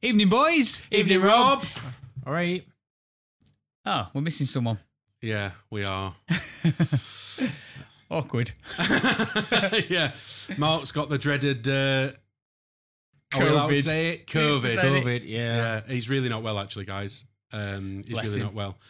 Evening, boys. Evening, Rob. All right. Oh, we're missing someone. Yeah, we are. Awkward. Yeah, Mark's got the dreaded. Are we allowed to say it? COVID. COVID, yeah. He's really not well, actually, guys. He's Bless really him. not well.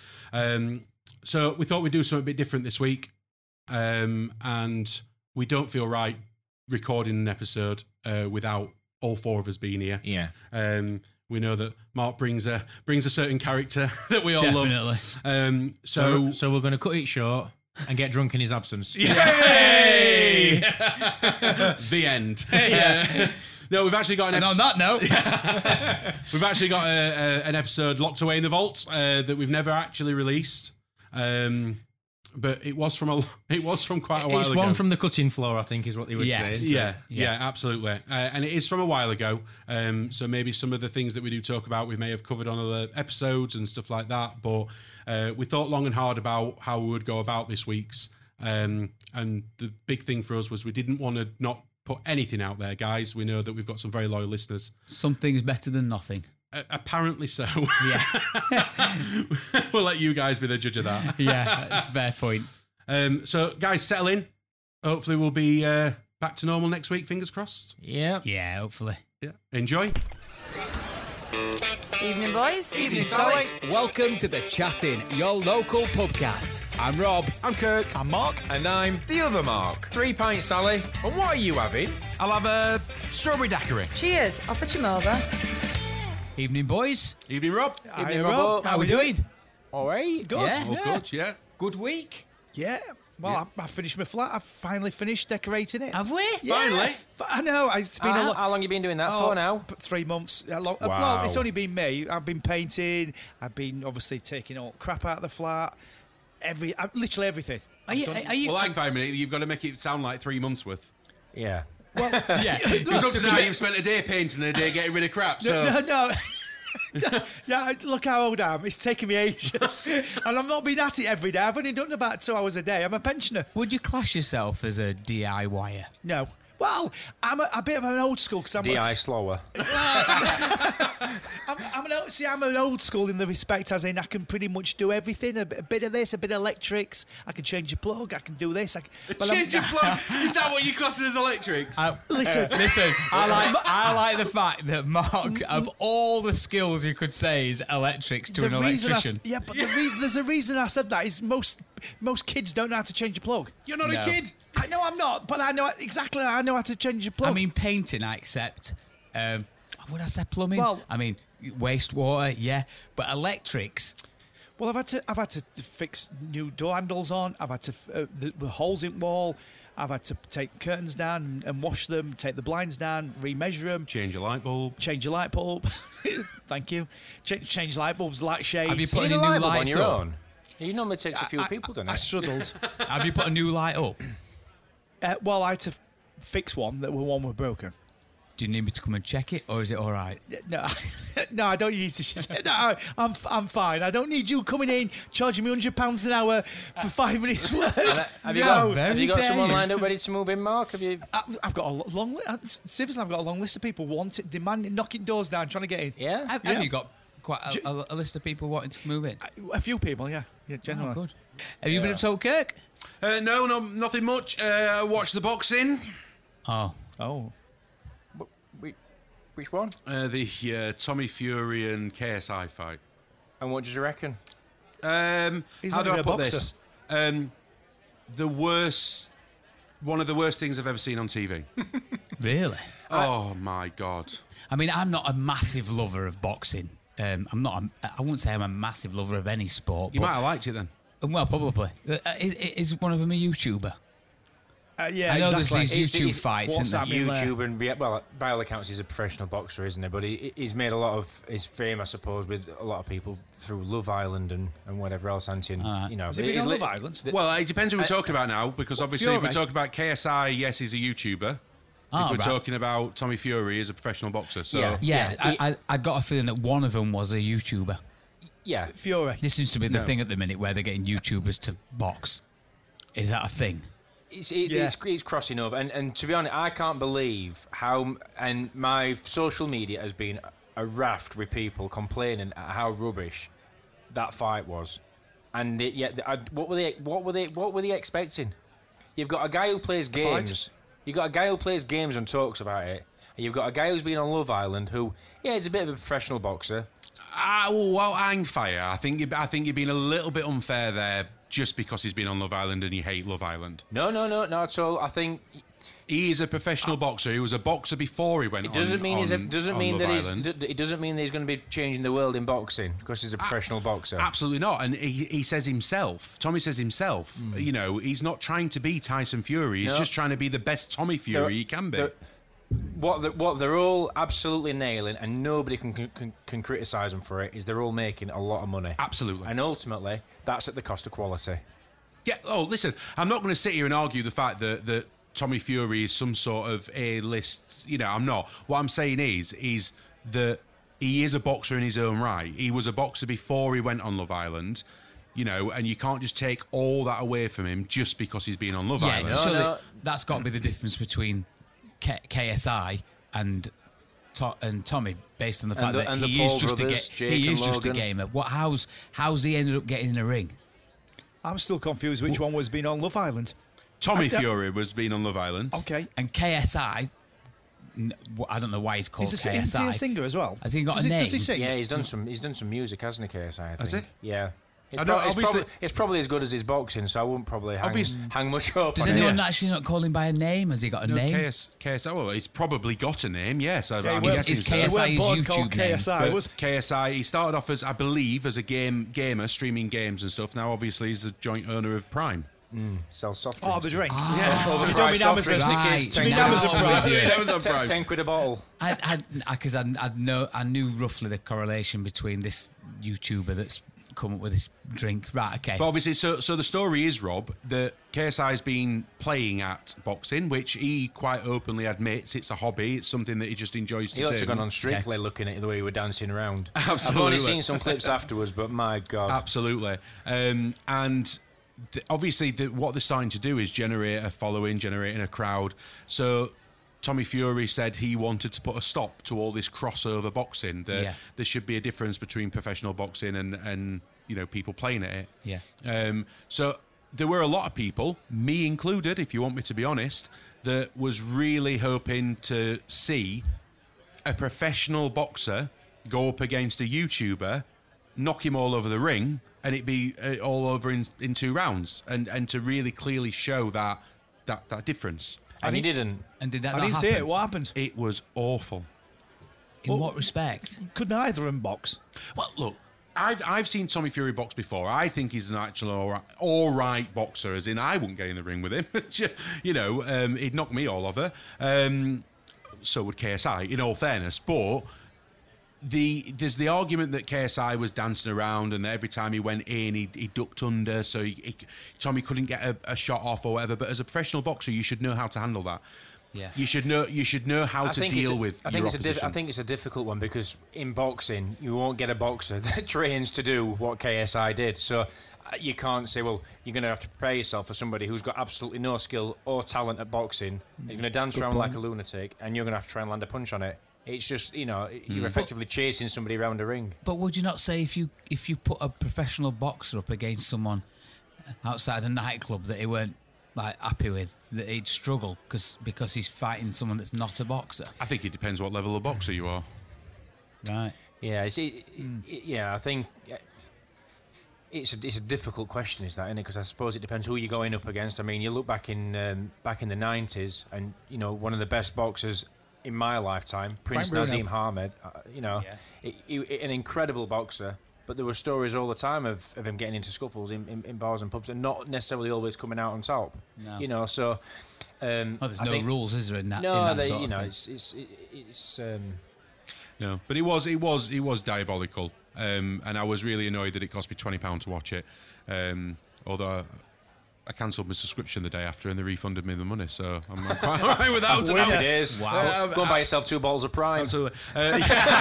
So we thought we'd do something a bit different this week, and we don't feel right recording an episode without all four of us being here. Yeah. We know that Mark brings a certain character that we all Definitely. love. So we're going to cut it short and get drunk in his absence. Yay! The end. Yeah. No, we've actually got an And on episode. that note, We've actually got an episode locked away in the vault that we've never actually released. But it was from quite a while It's ago. one from the cutting floor, I think, is what they would Yes. say. Yeah, absolutely. And it is from a while ago. So maybe some of the things that we do talk about, we may have covered on other episodes and stuff like that. But we thought long and hard about how we would go about this week's. And the big thing for us was we didn't want to not put anything out there, guys. We know that we've got some very loyal listeners. something's better than nothing. Apparently so. Yeah. We'll let you guys be the judge of that. Yeah, that's a fair point. So, guys, settle in. Hopefully, we'll be back to normal next week. Fingers crossed. Yeah. Yeah, hopefully. Yeah. Enjoy. Evening, boys. Evening, Sally. Welcome to The Chatting, your local pubcast. I'm Rob. I'm Kirk. I'm Mark. And I'm the other Mark. 3 pints, Sally. And what are you having? I'll have a strawberry daiquiri. Cheers. I'll fetch him over. Evening, boys. Evening, Rob. Evening, Rob. How we doing? All right. Good. Yeah. Oh, good, yeah. Good week. Yeah. Well, I finished my flat. I've finally finished decorating it. Have we? Yeah. Finally? But I know. It's been a lot. How long you been doing that for now? 3 months. Well, Wow. it's only been me. I've been painting. I've been obviously taking all crap out of the flat. Literally everything. Are you? Well, like 5 minutes, you've got to make it sound like 3 months worth. Yeah. yeah. Because up to now, you've spent a day painting and a day getting rid of crap. So No. Yeah, look how old I am. It's taken me ages. And I've not been at it every day. I've only done about 2 hours a day. I'm a pensioner. Would you class yourself as a DIYer? No. Well, I'm a bit of an old school because I'm DI slower. I'm an old school in the respect as in I can pretty much do everything. A bit of this, a bit of electrics. I can change a plug. I can do this. change your plug. Is that what you class as electrics? Listen, I like the fact that Mark, of all the skills you could say, is electrics to an electrician. but there's a reason I said that is most kids don't know how to change a plug. You're not No. a kid. I know I'm not, but I know how to change a plug. I mean, painting, I accept. Would I say plumbing? Well- I mean, wastewater, yeah. But electrics, well, I've had to fix new door handles on. I've had to the holes in wall. I've had to take curtains down and wash them, take the blinds down, remeasure them, Change a light bulb. change a light bulb. Thank you. Change light bulbs, light shades. have you Do put you any do new light bulb on lights your up? own? It normally takes a few people, doesn't I it? struggled. Have you put a new light up? Well, I had to fix one one was broken. Do you need me to come and check it, or is it all right? No, no, I don't need to. No, I'm fine. I don't need you coming in charging me £100 an hour for 5 minutes work. Have you No. got someone lined up ready to move in, Mark? Have you? I've got a long list. Seriously, I've got a long list of people wanting, demanding, knocking doors down, trying to get in. Yeah. Have you got quite a list of people wanting to move in? A few people, yeah, generally. Oh, good. Have you been up to Kirk? No, nothing much. Watch the boxing. Oh. Which one? The Tommy Fury and KSI fight. And what did you reckon? He's How not do even I a put boxer. this? One of the worst things I've ever seen on TV. Really? Oh my God. I mean, I'm not a massive lover of boxing. I wouldn't say I'm a massive lover of any sport. You but, might have liked it then. Well, probably. Is one of them a YouTuber? Yeah, I know exactly. there's these YouTube fights. what's Isn't that mean? YouTube and by all accounts he's a professional boxer, isn't he? But he's made a lot of his fame, I suppose, with a lot of people through Love Island and whatever else, Anti. You know, Has he been on Love Island? Well, it depends who we're talking about now, because obviously if we're Fury? talking about KSI, yes, he's a YouTuber. If we're talking about Tommy Fury, he's a professional boxer. So Yeah. Yeah, I got a feeling that one of them was a YouTuber. Yeah. Fury. This seems to be the No. thing at the minute where they're getting YouTubers to box. Is that a thing? It's crossing over, and to be honest, I can't believe how. And my social media has been a raft with people complaining at how rubbish that fight was, and what were they expecting? You've got a guy who plays games. You've got a guy who plays games and talks about it. And you've got a guy who's been on Love Island who, he's a bit of a professional boxer. Well, hang fire. I think you're being a little bit unfair there, just because he's been on Love Island and you hate Love Island. No, not at all. I think he is a professional boxer. He was a boxer before he went. It doesn't mean that it doesn't mean that he's going to be changing the world in boxing because he's a professional boxer. Absolutely not. And he says himself. Tommy says himself. You know, he's not trying to be Tyson Fury. He's just trying to be the best Tommy Fury he can be. What they're all absolutely nailing, and nobody can criticise them for it, is they're all making a lot of money. Absolutely. And ultimately, that's at the cost of quality. Yeah. Oh, listen, I'm not going to sit here and argue the fact that Tommy Fury is some sort of A-list. You know, I'm not. What I'm saying is that he is a boxer in his own right. He was a boxer before he went on Love Island. You know, and you can't just take all that away from him just because he's been on Love Island. No. That's got to be the difference between KSI and Tommy, based on the fact that he is just a gamer. How's he ended up getting in a ring? I'm still confused which one was being on Love Island. Tommy Fury was being on Love Island. Okay. And KSI, I don't know why he's called KSI. Is he a singer as well? Has he got a name? Does he sing? Yeah, he's done some music, hasn't he, KSI? I think. Has he? Yeah. It's probably as good as his boxing, so I wouldn't probably hang much hope Does on it. anyone actually not call him by a name? Has he got a name? KSI, well, he's probably got a name, yes. Is KSI his YouTube name? KSI, he started off as, I believe, as a gamer, streaming games and stuff. Now, obviously, he's a joint owner of Prime. Sells soft drinks. Oh, the drink. Yeah. You don't mean Amazon. Right. You mean Amazon Prime? 10 quid a bottle. Because I knew roughly the correlation between this YouTuber that's come up with this drink. Right, okay. But obviously, so the story is, Rob, that KSI's been playing at boxing, which he quite openly admits it's a hobby. It's something that he just enjoys to do. He ought to have gone on Strictly looking at the way we were dancing around. Absolutely. I've only seen some clips afterwards, but my God. Absolutely. And obviously, what they're starting to do is generate a following, generating a crowd. So Tommy Fury said he wanted to put a stop to all this crossover boxing. There should be a difference between professional boxing and you know, people playing at it. Yeah. So there were a lot of people, me included, if you want me to be honest, that was really hoping to see a professional boxer go up against a YouTuber, knock him all over the ring, and it be all over in 2 rounds, and to really clearly show that difference. And he didn't. And did that I not didn't see happen? it. What happened? It was awful. In what respect? Could neither of them box? Well, look, I've seen Tommy Fury box before. I think he's an actual all right boxer, as in I wouldn't get in the ring with him. You know, he'd knock me all over. So would KSI, in all fairness. But there's the argument that KSI was dancing around, and that every time he went in, he ducked under, so Tommy couldn't get a shot off or whatever. But as a professional boxer, you should know how to handle that. Yeah. You should know how to deal with your opposition. I think it's a difficult one, because in boxing, you won't get a boxer that trains to do what KSI did. So you can't say, well, you're going to have to prepare yourself for somebody who's got absolutely no skill or talent at boxing. He's going to dance around like a lunatic, and you're going to have to try and land a punch on it. It's just, you know, you're effectively chasing somebody around a ring. But would you not say if you put a professional boxer up against someone outside a nightclub that he weren't like happy with, that he'd struggle because he's fighting someone that's not a boxer? I think it depends what level of boxer you are. Right. Yeah. I think it's a difficult question, is that, isn't it? Because I suppose it depends who you're going up against. I mean, you look back in the 90s, and you know, one of the best boxers in my lifetime, Prince Nazim Hamed, an incredible boxer. But there were stories all the time of him getting into scuffles in bars and pubs, and not necessarily always coming out on top. No. You know, so there's no rules, is there, in that? No, in that sort you know, of thing? it's no, but it was diabolical, and I was really annoyed that it cost me £20 to watch it. Although I cancelled my subscription the day after, and they refunded me the money, so I'm quite all right without it. Happy days. Wow. Go and buy yourself 2 bottles of Prime. Absolutely. But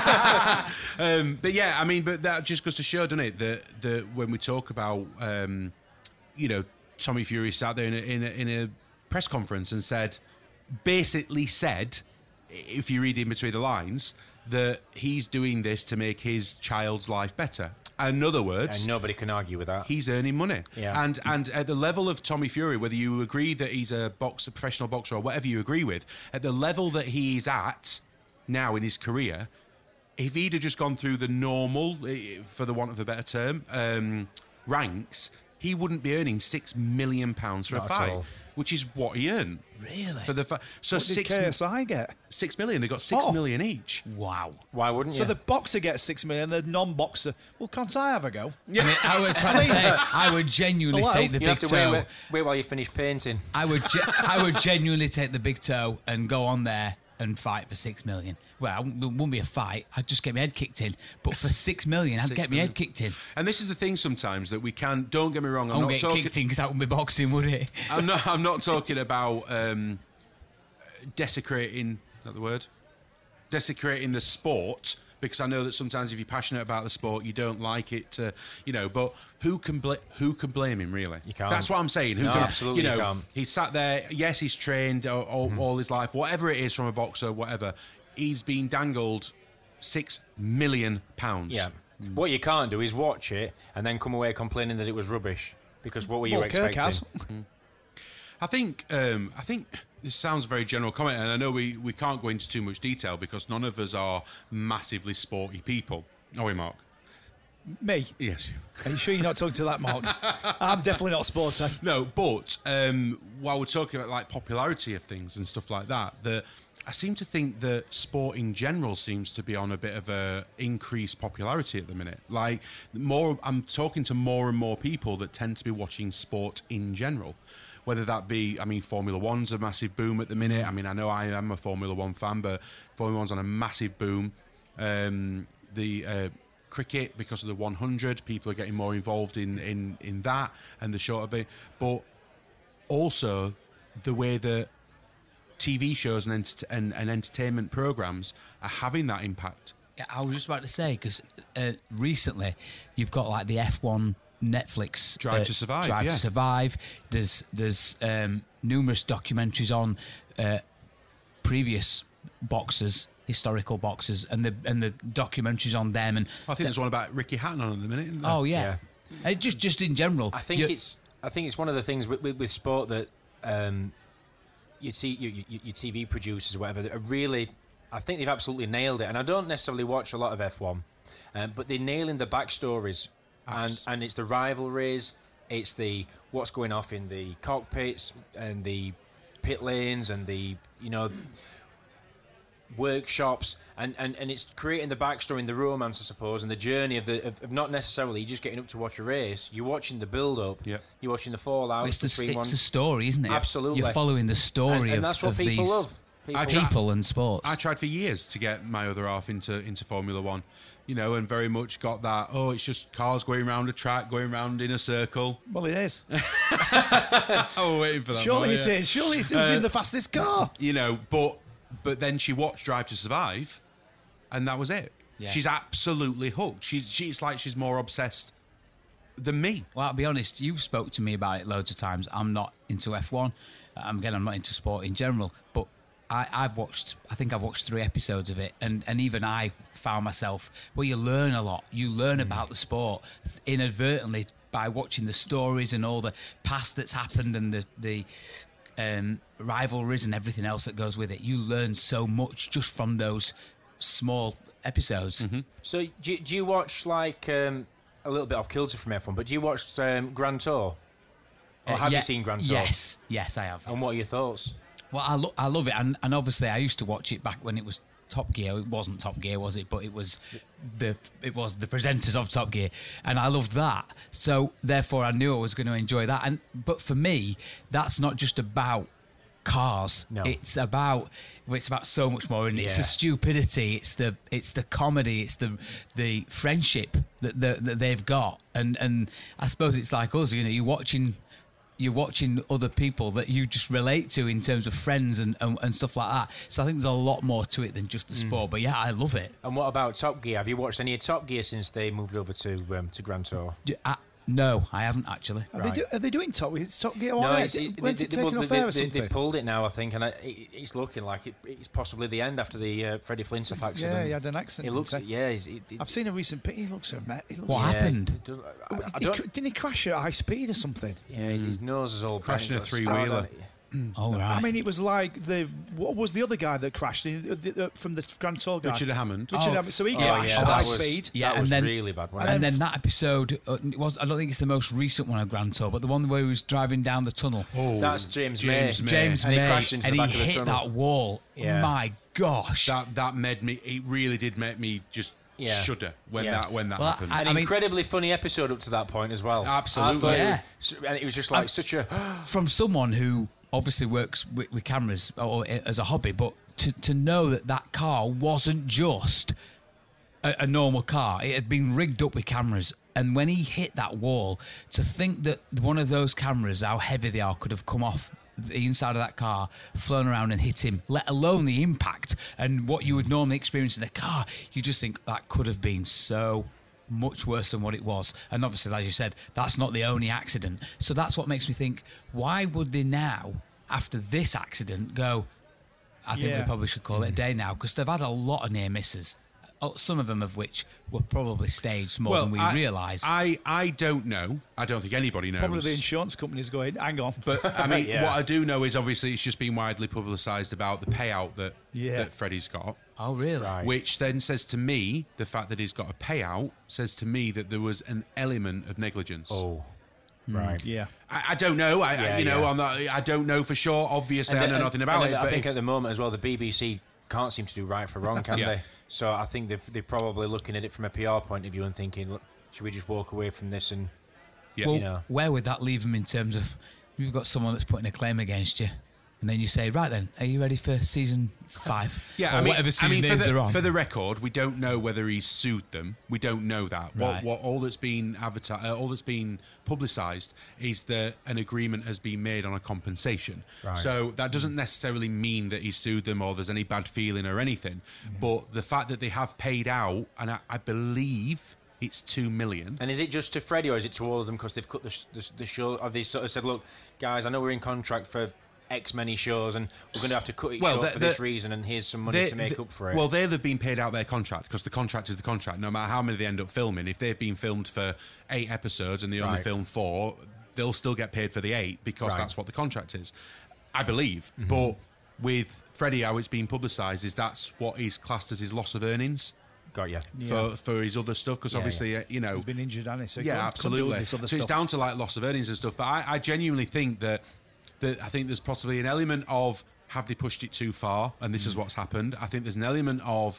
yeah, I mean, but that just goes to show, doesn't it, that when we talk about, you know, Tommy Fury sat there in a press conference and basically said, if you read in between the lines, that he's doing this to make his child's life better. In other words, and nobody can argue with that. He's earning money. Yeah. And at the level of Tommy Fury, whether you agree that he's a professional boxer or whatever you agree with, at the level that he's at now in his career, if he'd have just gone through the normal, for the want of a better term, ranks, he wouldn't be earning £6 million for Not a at fight, all. which is what he earned. Really? For the so What did KSI get? $6 million. They got $6 million each. Wow. Why wouldn't you? So the boxer gets $6 million, the non-boxer. Well, can't I have a go? I mean, I was trying to say, I would genuinely Hello? take the you have big to toe. wait while you finish painting. I would genuinely take the big toe and go on there and fight for $6 million. Well, it wouldn't be a fight. I'd just get my head kicked in. But for $6 million, I'd get my head kicked in. And this is the thing sometimes that we can. Don't get me wrong. I won't get kicked in because that wouldn't be boxing, would it? I'm not talking about desecrating. Is that the word? Desecrating the sport. Because I know that sometimes if you're passionate about the sport, you don't like it, But who can blame him, really? You can't. That's what I'm saying. Who No, can, absolutely you can't. He sat there. Yes, he's trained all his life, whatever it is from a boxer, whatever. He's been dangled £6 million. Yeah. What you can't do is watch it and then come away complaining that it was rubbish. Because what were you expecting? Kirk has. I think this sounds a very general comment, and I know we can't go into too much detail because none of us are massively sporty people. Are we, Mark? Me? Yes. Are you sure you're not talking to that, Mark? I'm definitely not sporty. No, but while we're talking about like popularity of things and stuff like that, I seem to think that sport in general seems to be on a bit of a increased popularity at the minute. Like I'm talking to more and more people that tend to be watching sport in general. Whether that be, Formula One's a massive boom at the minute. I mean, I know I am a Formula One fan, but Formula One's on a massive boom. The cricket, because of the 100, people are getting more involved in that and the shorter bit. But also the way that TV shows and entertainment programs are having that impact. Yeah, I was just about to say, because recently you've got like the F1 Netflix Drive to Survive. Drive to Survive. There's numerous documentaries on previous boxers, historical boxers, and the documentaries on them. And I think there's one about Ricky Hatton on at the minute. Isn't there? Oh yeah. Just in general. I think it's one of the things with sport that you see your TV producers or whatever that are really. I think they've absolutely nailed it, and I don't necessarily watch a lot of F1, but they're nailing the backstories. And it's the rivalries, it's the what's going off in the cockpits and the pit lanes and the workshops and it's creating the backstory and the romance, I suppose, and the journey of not necessarily just getting up to watch a race. You're watching the build up. Yep. You're watching the fallout. It's a story, isn't it? Absolutely. You're following the story and that's what of people these love. People and sports. I tried for years to get my other half into Formula One, and very much got that, it's just cars going around a track, going round in a circle. Well, it is. I was waiting for that. Surely it is. Surely it was in the fastest car. But then she watched Drive to Survive, and that was it. Yeah. She's absolutely hooked. She's like she's more obsessed than me. Well, I'll be honest, you've spoke to me about it loads of times. I'm not into F1. I'm not into sport in general, but I've watched 3 episodes of it, and even I found myself, you learn a lot. You learn about the sport inadvertently by watching the stories and all the past that's happened and the rivalries and everything else that goes with it. You learn so much just from those small episodes. Mm-hmm. So do you watch like a little bit off kilter from F1, but do you watch Grand Tour? Or have you seen Grand Tour? Yes, I have. And what are your thoughts? Well, I love it, and obviously I used to watch it back when it was Top Gear. It wasn't Top Gear, was it? But it was the presenters of Top Gear, and I loved that. So therefore, I knew I was going to enjoy that. But for me, that's not just about cars. No. It's about so much more, and it's the stupidity, it's the comedy, it's the friendship that they've got, and I suppose it's like us. You're watching other people that you just relate to in terms of friends and stuff like that. So I think there's a lot more to it than just the sport. But yeah, I love it. And what about Top Gear? Have you watched any of Top Gear since they moved over to Grand Tour? No, I haven't actually. Are they doing Top? It's Top Gear. No, They pulled it now, I think, and it's looking like it's possibly the end after the Freddie Flintoff accident. Yeah, he had an accident. It looks. Yeah, I've seen a recent picture. He looks What happened? Didn't he crash at high speed or something? Yeah, his nose is all crashed in a three-wheeler. Oh, right. I mean, it was like what was the other guy that crashed from the Grand Tour guy? Richard Hammond. So he crashed at high speed. Yeah, that and was then really bad. And then that episode was. I don't think it's the most recent one of Grand Tour, but the one where he was driving down the tunnel. Oh, that's James May. James and May, he crashed into and the back he of the hit tunnel. that wall. Yeah. My gosh, that made me. It really did make me just shudder when that happened. An incredibly funny episode up to that point as well. Absolutely, and it was just like such a from someone who obviously works with cameras or as a hobby, but to know that car wasn't just a normal car, it had been rigged up with cameras. And when he hit that wall, to think that one of those cameras, how heavy they are, could have come off the inside of that car, flown around and hit him, let alone the impact and what you would normally experience in a car, you just think that could have been so much worse than what it was. And obviously, as you said, that's not the only accident. So that's what makes me think, why would they now, after this accident, go, I think we probably should call it a day now, because they've had a lot of near misses, some of them of which were probably staged more than we realise. I don't know. I don't think anybody knows. Probably the insurance company's going, hang on. But I mean, what I do know is obviously it's just been widely publicised about the payout that Freddie's got. Oh, really? Right. Which then says to me, the fact that he's got a payout says to me that there was an element of negligence. Oh. Right. Yeah. I don't know. I don't know for sure. Obviously, I know nothing about it. I think at the moment as well, the BBC can't seem to do right for wrong, can they? So I think they're probably looking at it from a PR point of view and thinking, look, should we just walk away from this and, where would that leave them in terms of, you've got someone that's putting a claim against you, and then you say, right then, are you ready for season 5? Yeah, or whatever season they're on. For the record, we don't know whether he's sued them. We don't know that. Right. What all that's been all that's been publicised is that an agreement has been made on a compensation. Right. So that doesn't necessarily mean that he sued them or there's any bad feeling or anything. But the fact that they have paid out, and I believe it's 2 million. And is it just to Freddie or is it to all of them because they've cut the show? Have they sort of said, look, guys, I know we're in contract for X many shows and we're going to have to cut it short for this reason, and here's some money to make up for it? Well, they'll have been paid out their contract, because the contract is the contract. No matter how many they end up filming, if they've been filmed for 8 episodes and they only film 4, they'll still get paid for the 8 because that's what the contract is, I believe. But with Freddie, how it's been publicised is that's what is classed as his loss of earnings. Got you. For his other stuff, because obviously, he's been injured, hasn't he? So absolutely. So it's down to like loss of earnings and stuff. But I genuinely think that I think there's possibly an element of, have they pushed it too far, and this is what's happened. I think there's an element of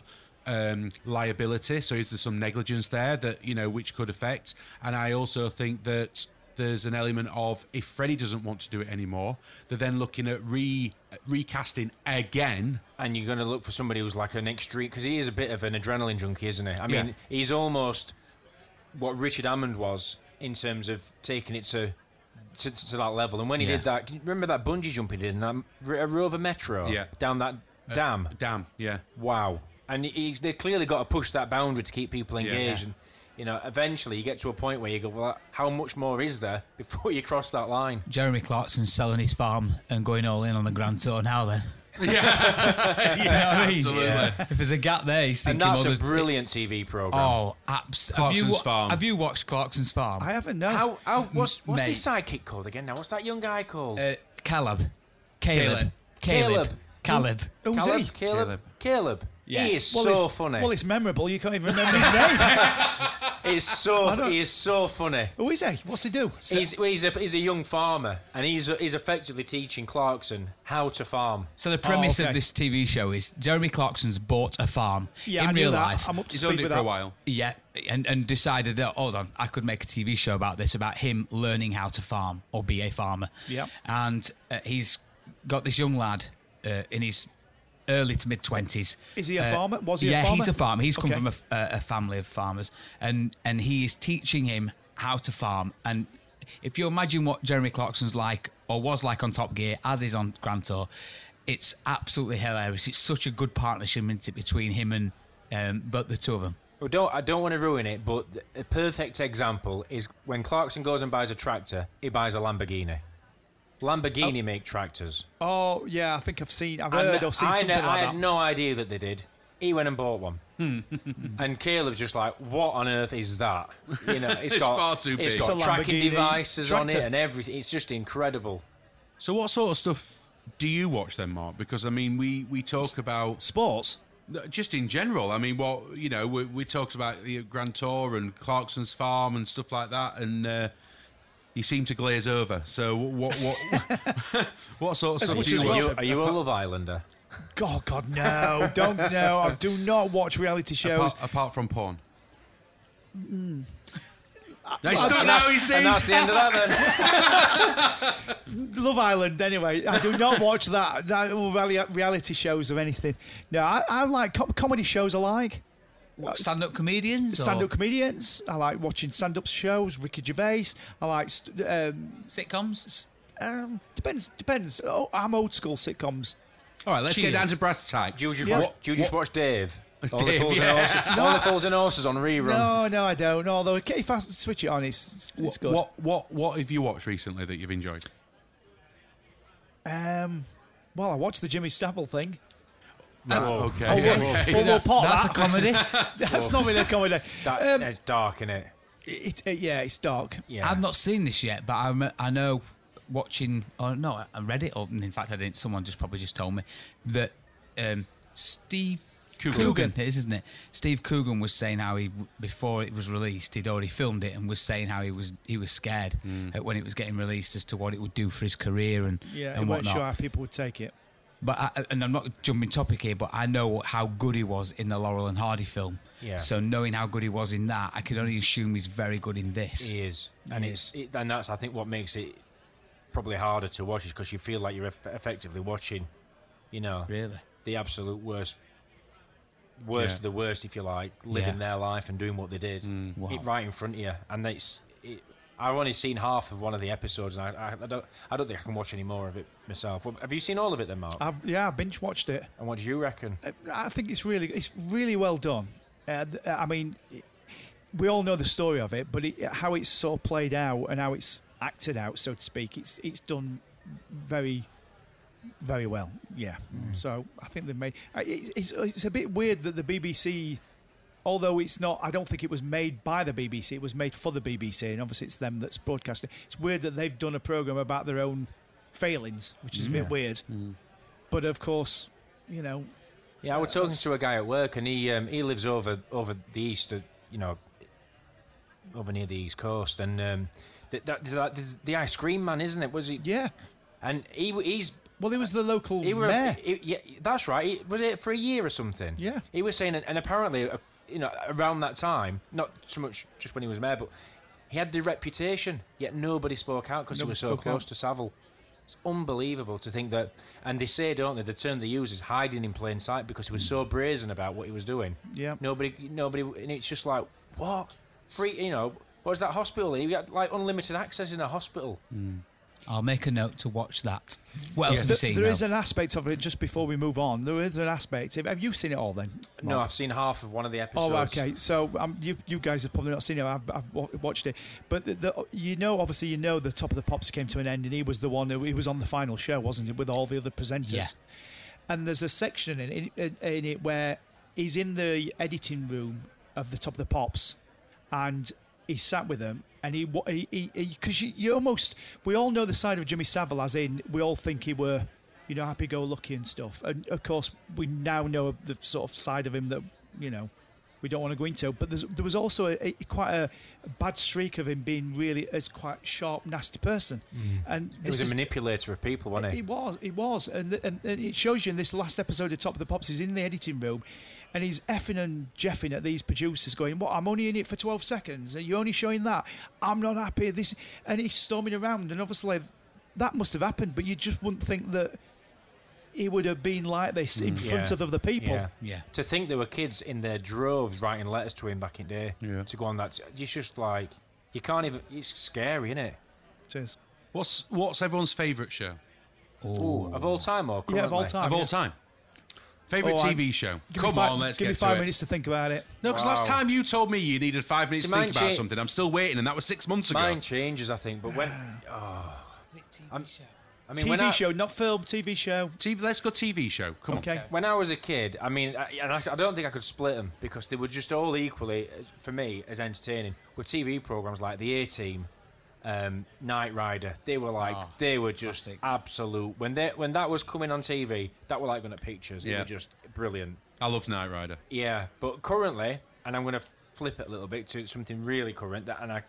liability. So is there some negligence there that which could affect? And I also think that there's an element of, if Freddie doesn't want to do it anymore, they're then looking at recasting again. And you're going to look for somebody who's like an extreme, because he is a bit of an adrenaline junkie, isn't he? I mean, he's almost what Richard Hammond was in terms of taking it to that level. And when he did that, can you remember that bungee jump he did in that Rover Metro down that dam? Dam, yeah. Wow. And they clearly got to push that boundary to keep people engaged. And eventually you get to a point where you go, well, how much more is there before you cross that line? Jeremy Clarkson's selling his farm and going all in on the Grand Tour now then. Absolutely. If there's a gap there, he's thinking... And that's a brilliant TV programme. Oh, absolutely. Clarkson's Farm. Have you watched Clarkson's Farm? I haven't, no. What's his sidekick called again now? What's that young guy called? Caleb. Caleb. Who's he? Caleb. Yeah. He is so funny. Well, it's memorable. You can't even remember his name. He is so funny. Who is he? What's he do? He's a young farmer, and he's effectively teaching Clarkson how to farm. So the premise of this TV show is Jeremy Clarkson's bought a farm in real life. I'm up to He's speed owned it with for that. a while. Yeah, and decided that, hold on, I could make a TV show about this, about him learning how to farm or be a farmer. Yeah. And he's got this young lad in his early to mid-20s. Is he a farmer? Was he a farmer? Yeah, he's a farmer. He's come Okay. from a family of farmers, and he is teaching him how to farm. And if you imagine what Jeremy Clarkson's like, or was like on Top Gear, as is on Grand Tour, it's absolutely hilarious. It's such a good partnership between him and but the two of them. Well, I don't want to ruin it, but a perfect example is when Clarkson goes and buys a tractor, he buys a Lamborghini. Lamborghini make tractors. Oh, yeah, I think I've heard or seen something like that. I had no idea that they did. He went and bought one. And Caleb's just like, what on earth is that? You know, it's got far too big. It's got tracking devices on tractor. it and everything. It's just incredible. So what sort of stuff do you watch then, Mark? Because, I mean, we talk about... Sports? Just in general. I mean, we talked about the Grand Tour and Clarkson's Farm and stuff like that, and you seem to glaze over. So what sort of stuff do you watch? Are you a Love Islander? Oh, God, no. Don't know. I do not watch reality shows. Apart from porn. And that's the end of that then. Love Island, anyway. I do not watch that reality shows or anything. No, I like comedy shows. I like Stand-up comedians? Stand-up comedians. I like watching stand-up shows. Ricky Gervais. I like Sitcoms? Depends. Oh, I'm old school sitcoms. All right, let's get down to brass tacks. Do you just watch Dave? All the Fools and Horses on rerun. No, I don't. Although if I switch it on, it's good. What have you watched recently that you've enjoyed? Well, I watched the Jimmy Savile thing. Okay. We'll pot That's that. a comedy. That's not really a comedy. It's dark, isn't it? It's dark. Yeah. I've not seen this yet, but I know watching... Oh, no, I read it. Or, in fact, I didn't. Someone probably just told me that Steve... Coogan, it is, isn't it? Steve Coogan was saying how before it was released, he'd already filmed it and was saying how he was scared when it was getting released as to what it would do for his career and he whatnot. wasn't sure how people would take it. But I'm not jumping topic here, but I know how good he was in the Laurel and Hardy film. Yeah. So knowing how good he was in that, I can only assume he's very good in this. He is, and that's I think what makes it probably harder to watch is because you feel like you're effectively watching, Really? the absolute worst of the worst, if you like, living their life and doing what they did right in front of you. And I've only seen half of one of the episodes, and I don't think I can watch any more of it myself. Have you seen all of it then, Mark? I binge watched it. And what do you reckon? I think it's really well done. I mean, we all know the story of it, but how it's sort of played out and how it's acted out, so to speak, it's done very, very well. Yeah. So I think they've made. It's a bit weird that the BBC, although it's not, I don't think it was made by the BBC. It was made for the BBC, and obviously it's them that's broadcasting. It's weird that they've done a programme about their own failings, which is a bit weird. But of course, Yeah, I was talking to a guy at work, and he lives over the east, over near the East Coast, and the ice cream man, isn't it? Was he? Yeah. And he's. Well, he was the local mayor. Yeah, that's right. Was it for a year or something? Yeah. He was saying, and apparently, around that time, not so much just when he was mayor, but he had the reputation, yet nobody spoke out because he was so close to Savile. It's unbelievable to think that, and they say, don't they, the term they use is hiding in plain sight because he was so brazen about what he was doing. Yeah. Nobody, and it's just like, what? Free, what's that hospital? He had like unlimited access in a hospital. I'll make a note to watch that. What else have you seen? There is an aspect of it, just before we move on, there is an aspect. Have you seen it all then? No, I've seen half of one of the episodes. Oh, okay. So you guys have probably not seen it. I've watched it. But obviously the Top of the Pops came to an end, and he was the one he was on the final show, wasn't he, with all the other presenters? Yeah. And there's a section in it where he's in the editing room of the Top of the Pops, and he sat with them. And because we all know the side of Jimmy Savile, as in we all think he were, happy-go-lucky and stuff. And of course, we now know the sort of side of him that, we don't want to go into. But there was also quite a bad streak of him being really as quite sharp, nasty person. And he was a manipulator of people, wasn't he? He was. And it shows you in this last episode of Top of the Pops, he's in the editing room. And he's effing and jeffing at these producers going, what, I'm only in it for 12 seconds. Are you only showing that? I'm not happy. And he's storming around. And obviously, that must have happened. But you just wouldn't think that he would have been like this in front of other people. Yeah. To think there were kids in their droves writing letters to him back in the day. Yeah. To go on that. It's just like, you can't even, it's scary, isn't it? It is. What's everyone's favourite show? Ooh, of all time or currently? Yeah, of all time. Of all time. Favourite TV show? Come on, let's give get me 5 to minutes to think about it. No, because last time you told me you needed 5 minutes to think about something. I'm still waiting, and that was 6 months ago. Mine changes, I think, but when... TV show, not film, TV show. Let's go TV show. Come on. When I was a kid, I mean, I don't think I could split them because they were just all equally, for me, as entertaining. With TV programmes like The A-Team, Knight Rider, they were just absolute. When that was coming on TV, that were like going at pictures. It was just brilliant. I love Knight Rider. Yeah, but currently, and I'm going to flip it a little bit to something really current,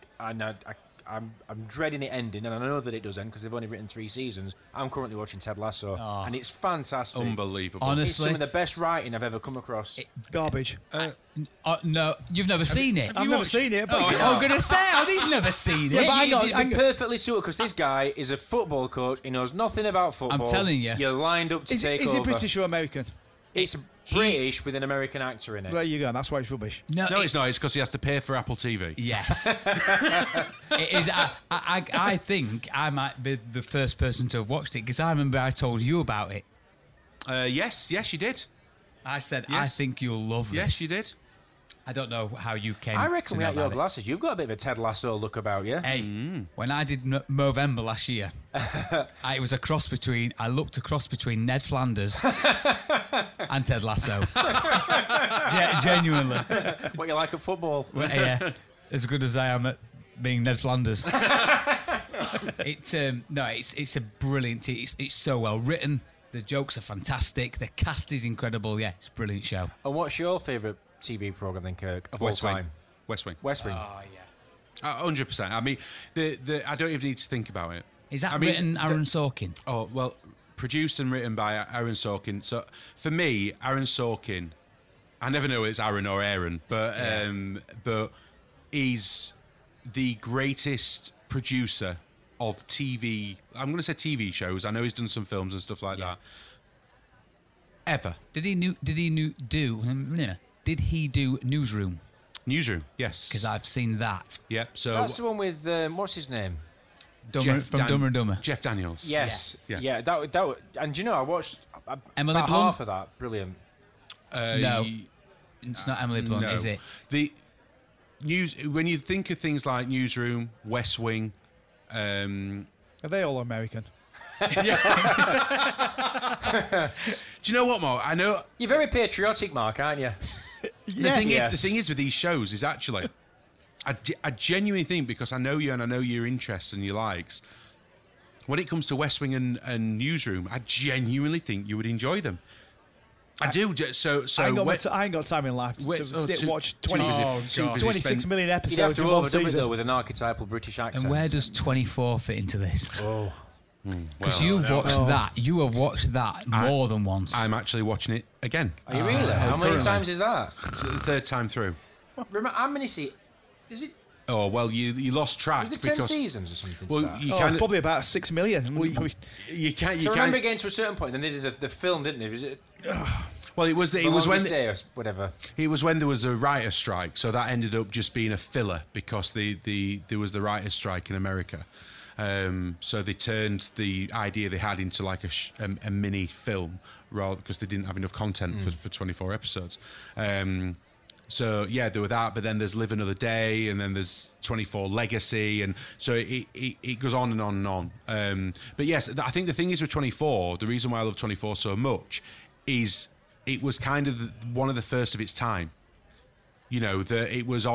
I'm dreading it ending, and I know that it does end because they've only written 3 seasons. I'm currently watching Ted Lasso, and it's fantastic. Unbelievable. Honestly, it's some of the best writing I've ever come across. Garbage. No, you've never seen it. I've never seen it. But I'm going to say, he's never seen it. You'd be perfectly suited because this guy is a football coach. He knows nothing about football. I'm telling you. You're lined up to take over. Is it British or American? It's British with an American actor in it. There you go. That's why it's rubbish. No, it's not. It's because he has to pay for Apple TV. Yes. It is. I think I might be the first person to have watched it because I remember I told you about it. Yes, you did. I said, I think you'll love this. Yes, you did. I don't know how you came. I reckon to without know your about glasses, you've got a bit of a Ted Lasso look about you. Hey, when I did Movember last year, it was a cross between. I looked a cross between Ned Flanders and Ted Lasso. Genuinely. What you like at football? Yeah, as good as I am at being Ned Flanders. It's a brilliant. It's so well written. The jokes are fantastic. The cast is incredible. Yeah, it's a brilliant show. And what's your favourite TV programme then, Kirk, of all time? West Wing. Oh, yeah. 100%. I mean, I don't even need to think about it. Is that written Aaron Sorkin? Oh, well, produced and written by Aaron Sorkin. So, for me, Aaron Sorkin, I never know it's Aaron or Aaron, but he's the greatest producer of TV. I'm going to say TV shows. I know he's done some films and stuff like that. Ever. Did he do Newsroom? Newsroom, yes. Because I've seen that. Yeah, so that's the one with what's his name? Dumber and Dumber. Jeff Daniels. Yes. Yeah. That. And do you know, I watched Emily about Blunt? half of that. Brilliant. No, it's not Emily Blunt, no. is it? The news. When you think of things like Newsroom, West Wing, are they all American? Do you know what, Mark? I know you're very patriotic, Mark, aren't you? The thing is with these shows is actually, I genuinely think, because I know you and I know your interests and your likes, when it comes to West Wing and Newsroom, I genuinely think you would enjoy them. I do. So I ain't got time in life to sit and watch 26 million episodes in one season. Though, with an archetypal British accent. And where does 24 fit into this? Oh. Because you've watched that. You have watched that more than once. I'm actually watching it again. Are you really? How many times is that? It's the 3rd time through. Remember, how many is it? Oh, well, you lost track. Is it 10 seasons or something? Well, probably about 6 million. You can't. So I remember getting to a certain point, then they did the film, didn't they? Was it? Well, it was when day or whatever. It was when there was a writer's strike, so that ended up just being a filler because there was the writer's strike in America. So they turned the idea they had into like a mini film, rather because they didn't have enough content for 24 episodes. So yeah, there were that, but then there's Live Another Day, and then there's 24 Legacy, and so it goes on and on and on. But yes, I think the thing is with 24, the reason why I love 24 so much is it was kind of one of the first of its time. You know, it was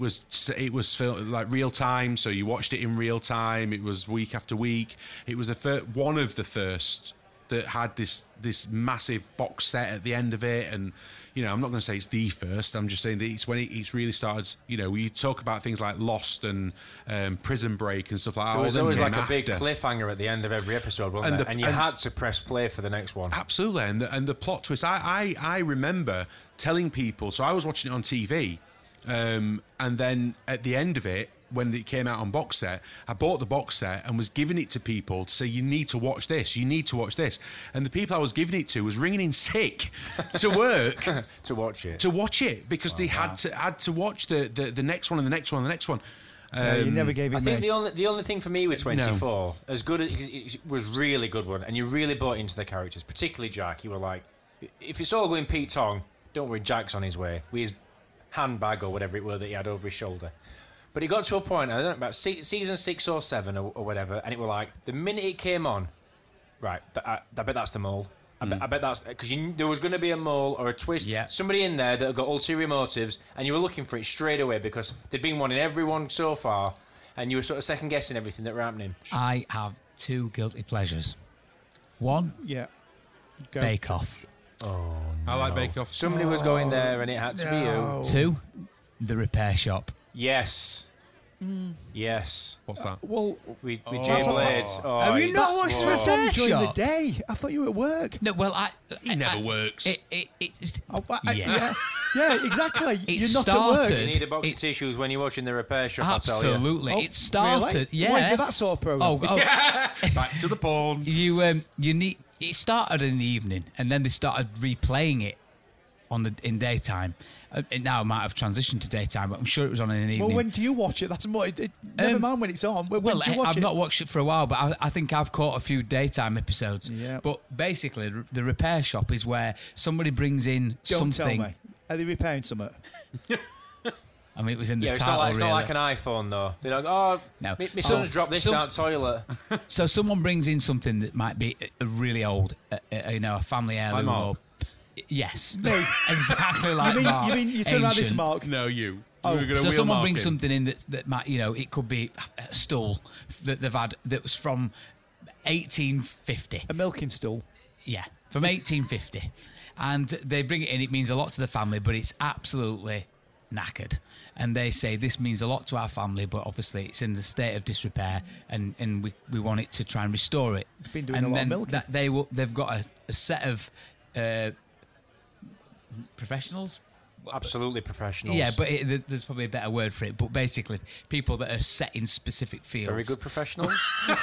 like real time, so you watched it in real time. It was week after week. It was one of the first that had this massive box set at the end of it. And you know, I'm not going to say it's the first. I'm just saying that it's when it's really started. You know, we talk about things like Lost and Prison Break and stuff like that. There was always like a big cliffhanger at the end of every episode, wasn't there? And you had to press play for the next one. Absolutely, and the plot twist. I remember telling people. So I was watching it on TV, and then at the end of it, when it came out on box set, I bought the box set and was giving it to people to say, you need to watch this, you need to watch this. And the people I was giving it to was ringing in sick to work to watch it because they had to watch the next one and the next one and the next one. You never gave it. I think the only thing for me with 24, as good as it was, really good one, and you really bought into the characters, particularly Jack. You were like, if it's all going Pete Tong, don't worry, Jack's on his way with his handbag or whatever it was that he had over his shoulder. But it got to a point, I don't know, about season 6 or 7 or whatever, and it was like, the minute it came on, right, I bet that's the mole. I bet that's... Because there was going to be a mole or a twist. Yeah. Somebody in there that had got ulterior motives, and you were looking for it straight away because there'd been one in everyone so far, and you were sort of second-guessing everything that were happening. I have 2 guilty pleasures. One, Yeah. Go. Bake Off. Oh, I like Bake Off. Somebody was going there, and it had to be you. 2, The Repair Shop. Yes. Yes. What's that? Well, With Jay Blades. Oh, Have you not watched The Repair during the Shop? day. I thought you were at work. No, well, He never works. It's Yeah. Yeah, exactly. It You're not at work. started- You need a box of It- tissues when you're watching The Repair Shop, I'll tell you. absolutely. Oh, It started. really? Yeah. What is it, that sort of program? Back to the porn. You need. It started in the evening, and then they started replaying it in daytime. Now it might have transitioned to daytime, but I'm sure it was on in the evening. Well, when do you watch it? That's more. Never mind when it's on. When Well, do you watch I've it? not watched it for a while, but I think I've caught a few daytime episodes. Yeah. But basically, the Repair Shop is where somebody brings in Don't something. tell me. Are they repairing something? I mean, it was in the Yeah, it's title. not really. like an iPhone, though. They're like, oh, No. my son's dropped this down the toilet. So someone brings in something that might be really old, a family heirloom. Mark. Or, yes, Me. exactly like Mark. You mean you turn around this, Ancient. Mark? No, you. Oh. We're gonna So wheel someone Mark brings in. something in that might, it could be a stool that they've had that was from 1850. A milking stool. Yeah, from 1850. And they bring it in. It means a lot to the family, but it's absolutely knackered. And they say this means a lot to our family, but obviously it's in the state of disrepair, and we want it to try and restore it. It's been doing and a lot then of milking. they've got a set of professionals. Absolutely professionals. Yeah, but there's probably a better word for it. But basically, people that are set in specific fields. Very good professionals.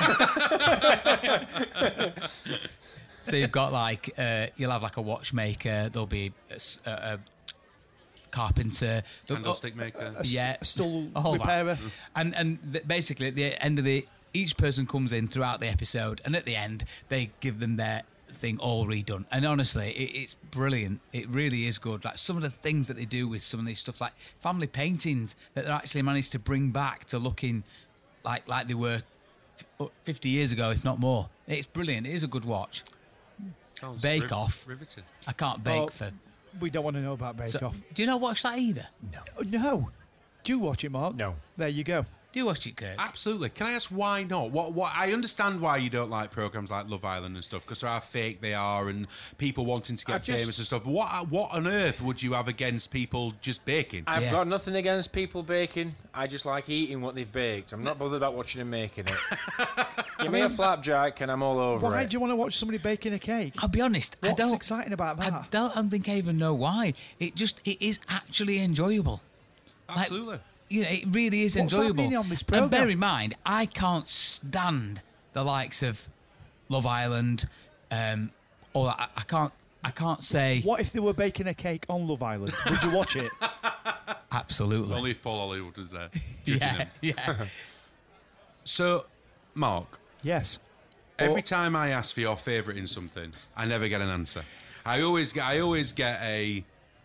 So you've got you'll have like a watchmaker. There'll be a carpenter, Candlestick maker. A stool a whole repairer. and basically at the end of each person comes in throughout the episode, and at the end they give them their thing all redone. And honestly, it's brilliant. It really is good. Like some of the things that they do with some of these stuff, like family paintings that they actually managed to bring back to looking like they were 50 years ago, if not more. It's brilliant. It is a good watch. Sounds Bake Off. Riveting. I can't bake Oh, for. We don't want to know about Bake So, Off. do you not watch that either? Oh, no. Do you watch it, Mark? No. There you go. Do you watch it, Kirk? Absolutely. Can I ask why not? What I understand why you don't like programs like Love Island and stuff, because they're how fake they are and people wanting to get famous and stuff. But what on earth would you have against people just baking? I've Yeah. got nothing against people baking. I just like eating what they've baked. I'm not bothered about watching them making it. Give me a flapjack and I'm all over Why it. do you want to watch somebody baking a cake? I'll be honest. What's I don't. exciting about that? I don't think I even know why. It is actually enjoyable. Absolutely. It really is What's enjoyable. happening on this And programme? bear in mind, I can't stand the likes of Love Island. Or I can't say What if they were baking a cake on Love Island? Would you watch it? absolutely. Only if Paul Hollywood was there. judging Yeah, him. yeah. So, Mark, Yes. every time I ask for your favourite in something, I never get an answer. I always get a.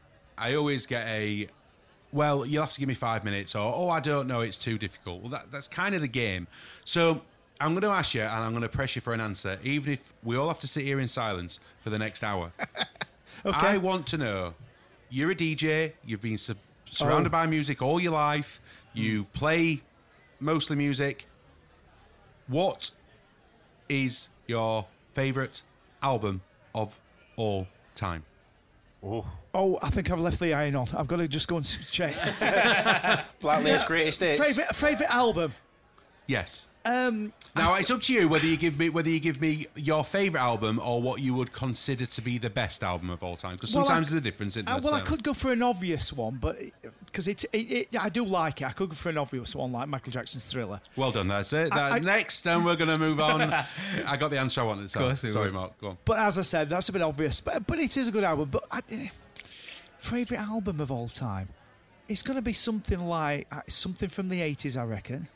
Well, you'll have to give me 5 minutes, or I don't know, it's too difficult. Well, that's kind of the game. So I'm going to ask you, and I'm going to press you for an answer, even if we all have to sit here in silence for the next hour. Okay. I want to know. You're a DJ. You've been surrounded by music all your life. You play mostly music. What is your favourite album of all time? Oh, I think I've left the iron on. I've got to just go and check. Blacklist greatest hits. Favorite album. Yes. Now it's up to you whether you give me your favourite album or what you would consider to be the best album of all time. Because sometimes there's a difference. Isn't there? Well, I So- could go for an obvious one, but because I do like it. I could go for an obvious one like Michael Jackson's Thriller. Well done. That's it. Next, and we're going to move on. I got the answer I wanted. course you Sorry, would. Mark. Go on. But as I said, that's a bit obvious. But it is a good album. But favorite album of all time, it's going to be something like something from the 80s, I reckon.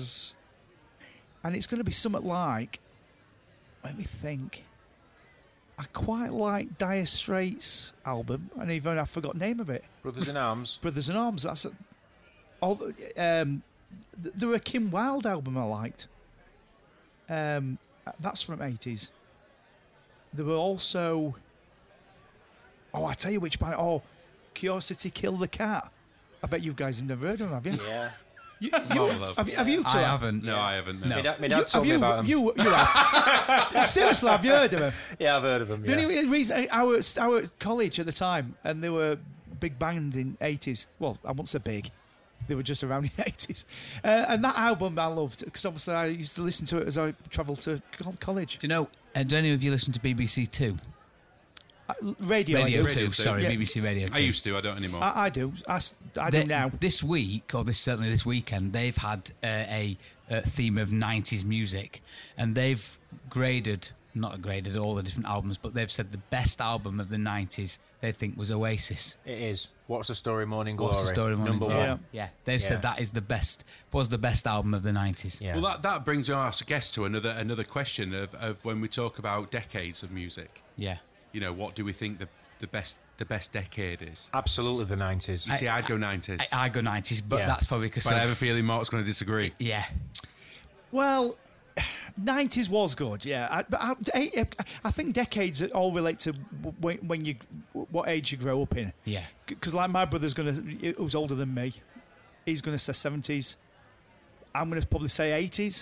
And it's going to be something like, let me think. I quite like Dire Straits' album, and even I forgot the name of it. Brothers in Arms. Brothers in Arms. That's there were a Kim Wilde album I liked. That's from 80s. There were also. Oh, I tell you which band. Oh, Curiosity Killed the Cat. I bet you guys have never heard of them, have you? Yeah. Have you two? I haven't. No, I haven't. No. My dad told me about them. You have. Seriously, have you heard of them? Yeah, I've heard of them. The only reason our college at the time, and they were big band in 80s. Well, I won't say big. They were just around in the 80s. And that album I loved, because obviously I used to listen to it as I travelled to college. Do you know, do any of you listen to BBC Two? Radio 2, sorry, Yeah. BBC Radio 2. I used to. I don't anymore. I do. I do now. This week, or certainly this weekend, they've had a theme of 90s music, and they've not graded all the different albums, but they've said the best album of the 90s they think was Oasis. It is. What's the Story, Morning Glory? What's the Story, Morning Number Glory? one. Yeah. They've said that is the best album of the 90s. Yeah. Well, that brings our guest to another question of when we talk about decades of music. Yeah. You know, what do we think the best decade is? Absolutely the 90s. You see, I'd go 90s. I go 90s, but Yeah. that's probably because but I have a feeling Mark's going to disagree. Yeah. Well, 90s was good, yeah. I think decades all relate to what age you grow up in. Yeah. Because like my brother's who's older than me, he's going to say 70s. I'm going to probably say 80s.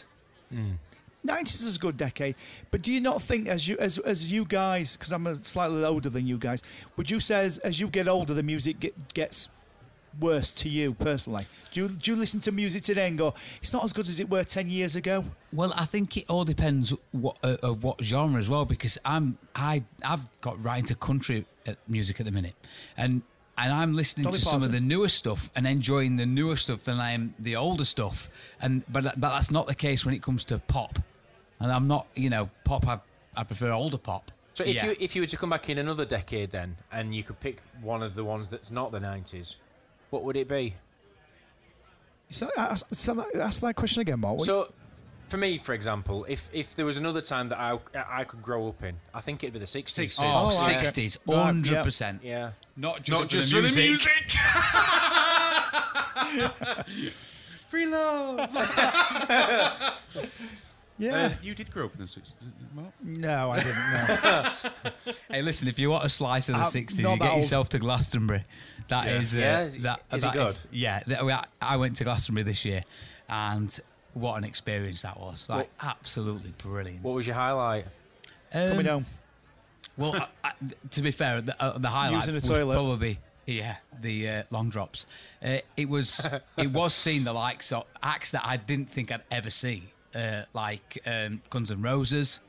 90s is a good decade, but do you not think as you guys, because I'm slightly older than you guys, would you say as you get older the music gets worse to you personally? Do you listen to music today and go, it's not as good as it were 10 years ago? Well, I think it all depends of what genre as well, because I've got right into country music at the minute, and I'm listening Dolly to some of Parton. the newer stuff and enjoying the newer stuff than I am the older stuff, but that's not the case when it comes to pop, and I'm not, pop. I prefer older pop. So if you were to come back in another decade then, and you could pick one of the ones that's not the 90s, what would it be? Ask that question again, Mark. So, for me, for example, if there was another time that I could grow up in, I think it'd be the 60s. Oh, okay. 60s, Right, 100%. Yeah. Not Not just for the music. Free love. Yeah. You did grow up in the 60s, Mark? No, I didn't. No. Hey, listen, if you want a slice of the 60s, not you that get old. yourself to Glastonbury. That is Is that it that good? is- yeah, I went to Glastonbury this year, and what an experience that was! Like, absolutely brilliant. What was your highlight? Coming home. Well, to be fair, the highlight Using the was toilet. probably the long drops. It was seeing the likes of acts that I didn't think I'd ever see, like Guns N' Roses.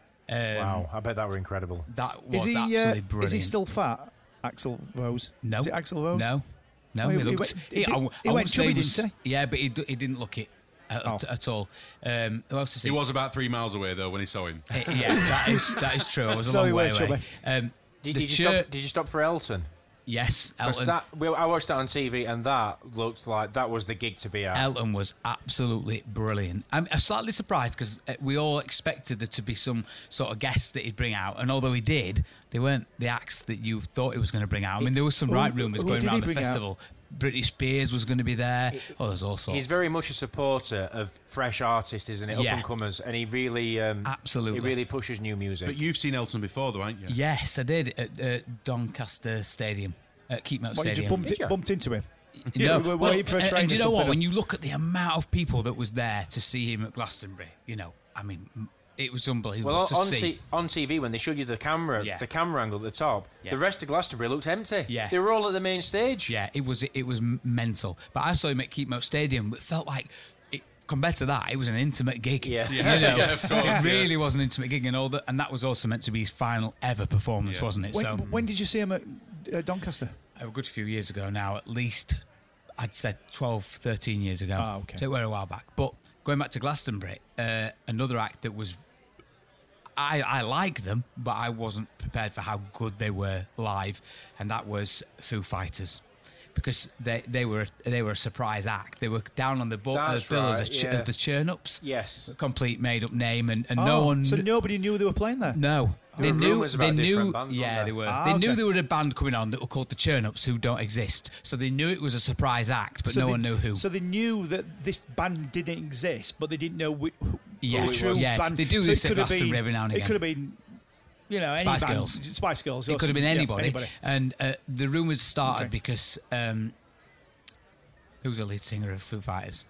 Wow, I bet that were incredible. That was Is he absolutely brilliant. is he still fat? Axl Rose? No. Is it Axl Rose? No. Oh, He he looks. went- he I went wouldn't say chubby, he was- didn't Yeah, but he didn't look it at all. Who else is He was about 3 miles away, though, when he saw him. Yeah, that is true. I was a So long he way went away. Did The you stop for Elton? Yes, 'Cause Elton. I watched that on TV, and that looked like that was the gig to be at. Elton was absolutely brilliant. I'm slightly surprised because we all expected there to be some sort of guests that he'd bring out, and although he did, they weren't the acts that you thought he was going to bring out. I mean, there was some Who- right rumours who going did he around the bring out? festival. Britney Spears was going to be there. There's all sorts. He's very much a supporter of fresh artists, isn't it? Up Yeah. and comers, and he really, Absolutely. he really pushes new music. But you've seen Elton before, though, haven't you? Yes, I did at Doncaster Stadium, at Keepmoat What, you Stadium. just bumped into him? No, we were waiting for a train and or you know what? something. When you look at the amount of people that was there to see him at Glastonbury, I mean, it was unbelievable Well, to see. on TV, when they showed you the camera angle at the top, Yeah. the rest of Glastonbury looked empty. Yeah. They were all at the main stage. Yeah, it was mental. But I saw him at Keepmoat Stadium. It felt like, compared to that, it was an intimate gig. Yeah. Yeah, of course, It really was an intimate gig, and that was also meant to be his final ever performance, wasn't it? When did you see him at Doncaster? A good few years ago now, at least, I'd said 12, 13 years ago. Ah, okay. So it were a while back. But going back to Glastonbury, another act that was... I like them, but I wasn't prepared for how good they were live, and that was Foo Fighters. because they were a surprise act. They were down on the bill as the Churn-Ups. Yes, a complete made-up name, and no one. So nobody knew they were playing there. No, they knew. Bands, yeah, they were. Ah, they okay. knew there was a band coming on that were called the Churn-Ups, who don't exist. So they knew it was a surprise act, but no one knew who. So they knew that this band didn't exist, but they didn't know who true band. They do so this at Glastonbury every now and again. It could have been, any Spice band. Girls. Spice Girls. It could have been anybody. And the rumours started because who's the lead singer of Foo Fighters?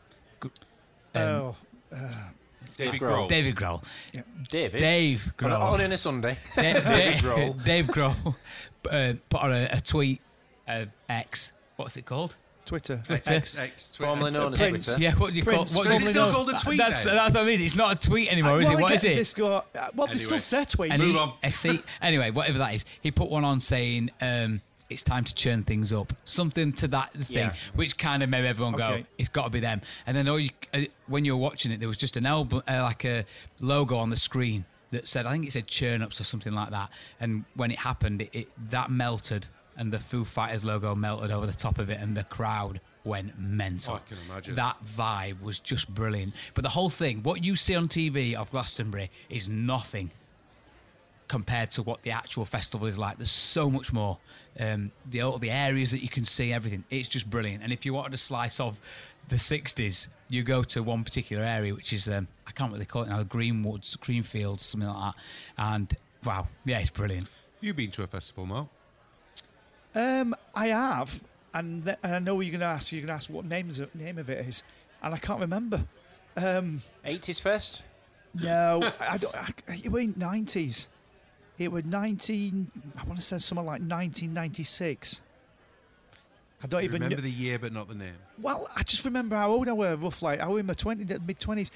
David Grohl. David Grohl. Yeah. Dave Grohl. On in a Sunday. David Grohl. Dave Grohl put on a tweet. X. What's it called? Twitter. X, formerly known as Prince. Twitter. Yeah, what do you call it? Is it still called a tweet? That's what I mean. It's not a tweet anymore, is it? What is it? They still say tweet. Move on. Anyway, whatever that is, he put one on saying it's time to churn things up. Something to that thing, which kind of made everyone go, it's got to be them. And then when you were watching it, there was just an album, like a logo on the screen that said, I think it said Churn-Ups or something like that. And when it happened, that melted. And the Foo Fighters logo melted over the top of it, and the crowd went mental. I can imagine. That vibe was just brilliant. But the whole thing, what you see on TV of Glastonbury is nothing compared to what the actual festival is like. There's so much more. The areas that you can see, everything. It's just brilliant. And if you wanted a slice of the 60s, you go to one particular area, which is, I can't really call it now, Greenwoods, Greenfields, something like that. And, wow, yeah, it's brilliant. Have you been to a festival, Mark? I have, and I know you're going to ask. You're going to ask what name of it is, and I can't remember. 80s Fest? No, I don't. It was 90s. It was 19. I want to say something like 1996. I don't even remember the year, but not the name. Well, I just remember how old I were. Roughly, I was in my mid-20s.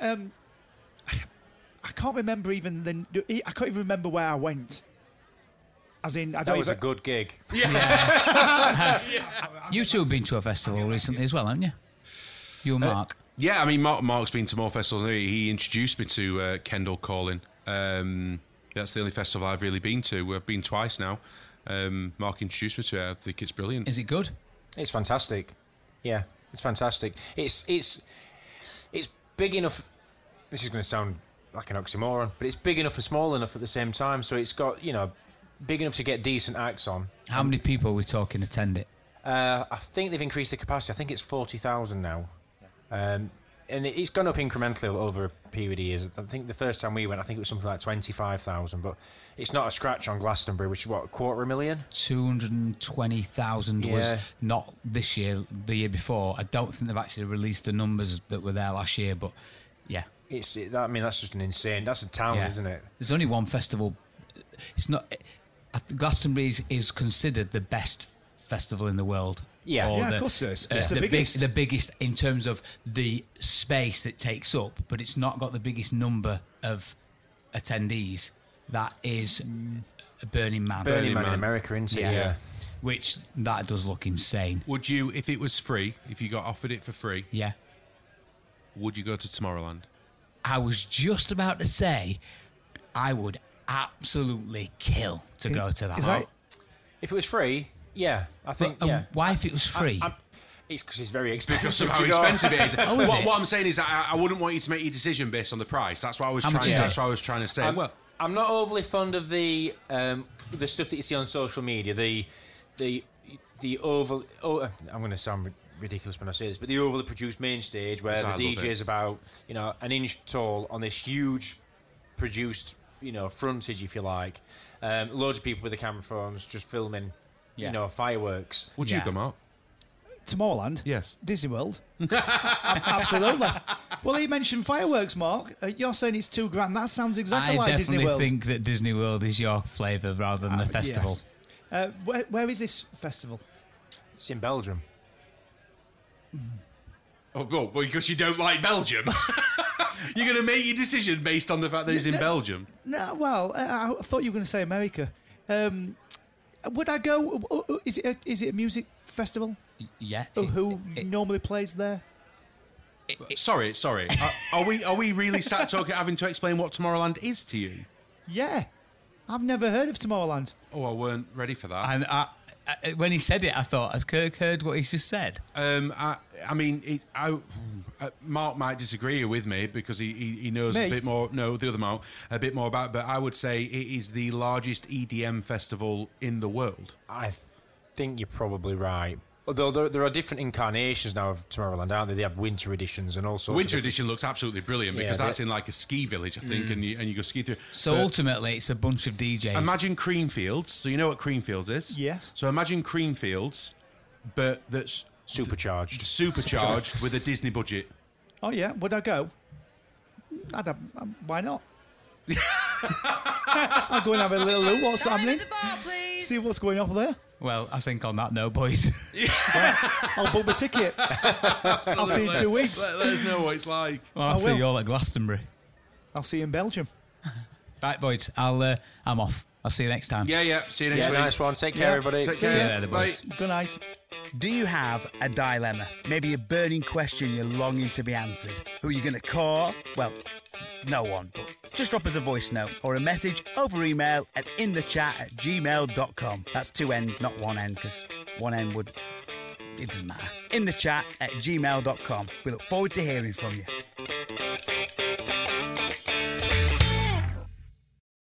I can't remember even I can't even remember where I went. As in, that was a good gig. Yeah. You two have been to a festival recently as well, haven't you? You and Mark. Yeah, I mean, Mark's been to more festivals. He introduced me to Kendall Calling. That's the only festival I've really been to. I've been twice now. Mark introduced me to it. I think it's brilliant. Is it good? It's fantastic. Yeah, it's fantastic. It's big enough. This is going to sound like an oxymoron, but it's big enough and small enough at the same time. So it's got, big enough to get decent acts on. How many people are we talking attend it? I think they've increased the capacity. I think it's 40,000 now. And it's gone up incrementally over a period of years. I think the first time we went, I think it was something like 25,000. But it's not a scratch on Glastonbury, which is, what, 250,000? 220,000 was not this year, the year before. I don't think they've actually released the numbers that were there last year, but yeah. That's just an insane... That's a town, isn't it? There's only one festival. It's not... Glastonbury is considered the best festival in the world. Yeah, of course it is. It's the biggest. The biggest in terms of the space it takes up, but it's not got the biggest number of attendees. That is Burning Man. Burning Man in America, isn't it? Yeah. Which, that does look insane. Would you, if it was free, if you got offered it for free, Yeah. would you go to Tomorrowland? I was just about to say, I would absolutely kill to go to that. If it was free, yeah, I think. Why, if it was free? It's because it's very expensive. Because of how expensive it is. Oh, is it? What I'm saying is, that I wouldn't want you to make your decision based on the price. That's what I was How much is it? That's what I was trying to say. I'm not overly fond of the stuff that you see on social media. The over. I'm going to sound ridiculous when I say this, but the overly produced main stage where the DJ is about an inch tall on this huge produced frontage, if you like. Loads of people with the camera phones just filming, fireworks. Would you come out? Tomorrowland? Yes. Disney World? Absolutely. Well, he mentioned fireworks, Mark. You're saying it's $2,000. That sounds exactly like Disney World. I definitely think that Disney World is your flavour rather than the festival. Yes. Where is this festival? It's in Belgium. Oh, good. Well, because you don't like Belgium. You're going to make your decision based on the fact that it's in Belgium. No, well, I thought you were going to say America. Would I go? Is it a music festival? Yeah. Who normally plays there? Sorry. Are we really sat talking, having to explain what Tomorrowland is to you? Yeah. I've never heard of Tomorrowland. Oh, I weren't ready for that. And when he said it, I thought, has Kirk heard what he's just said? Mark might disagree with me because he knows a bit more. No, the other Mark, a bit more about. But I would say it is the largest EDM festival in the world. I think you're probably right. Although there are different incarnations now of Tomorrowland, aren't there? They have winter editions and all sorts. Winter edition looks absolutely brilliant because that's in like a ski village, I think, and you go ski through. So ultimately, it's a bunch of DJs. Imagine Creamfields. So you know what Creamfields is? Yes. So imagine Creamfields, but that's supercharged with a Disney budget. Oh yeah, would I go? Why not? I'll go and have a little look. What's happening? See what's going on there. Well, I think on that note, boys. I'll book my ticket. I'll see you in 2 weeks. Let us know what it's like. Well, I'll see you all at Glastonbury. I'll see you in Belgium. Right, boys. I'm off. I'll see you next time. Yeah. See you next week. Nice one. Take care, everybody. Take care. See you later, boys. Good night. Do you have a dilemma? Maybe a burning question you're longing to be answered? Who are you going to call? Well, no one, but just drop us a voice note or a message over email at inthechat@gmail.com. That's 2 N's, not 1 N, because 1 N would... It doesn't matter. inthechat@gmail.com. We look forward to hearing from you.